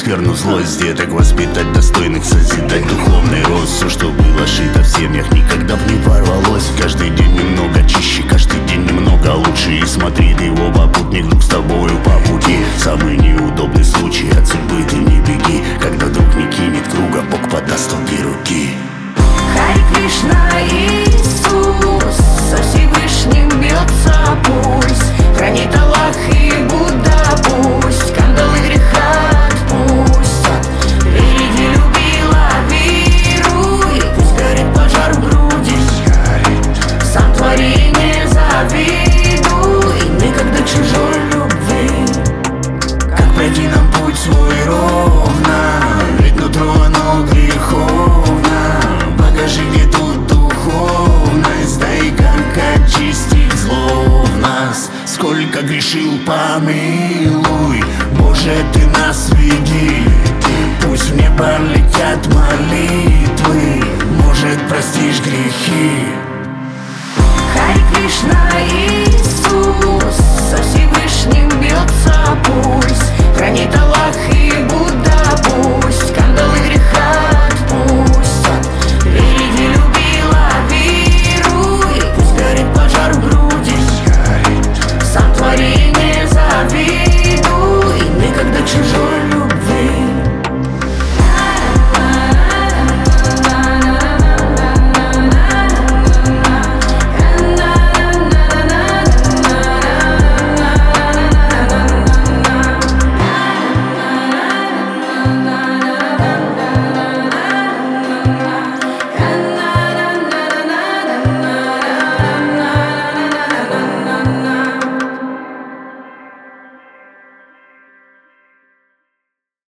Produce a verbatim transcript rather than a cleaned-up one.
верну злость деток, воспитать достойных, созидать духовный рост. Все, что было шито в семьях, никогда б не порвалось. Каждый день немного чище, каждый день немного лучше. И смотри, ты его попутник, друг с тобою по пути. Самый неудобный случай, от судьбы ты не беги. Когда друг не кинет круга, Бог подаст обе руки. Харе Кришна, Иисус, со Всевышним бьется пульс. Хранит Аллах и Будда, пусть кандалы греха отпустят. Впереди любила, веруй, пусть горит пожар в груди. Сам твори, не завидуй, никогда чужой любви. Как пройти нам путь свой ровно, ведь нутро оно греховно. Покажи, где тут духовность, да и как очистить зло в нас. Сколько грешил, помилуй, Боже, ты нас веди. Пусть в небо летят молитвы, может, простишь грехи. Харе Кришна, Иисус, со Всевышним бьется пульс. Хранит Аллах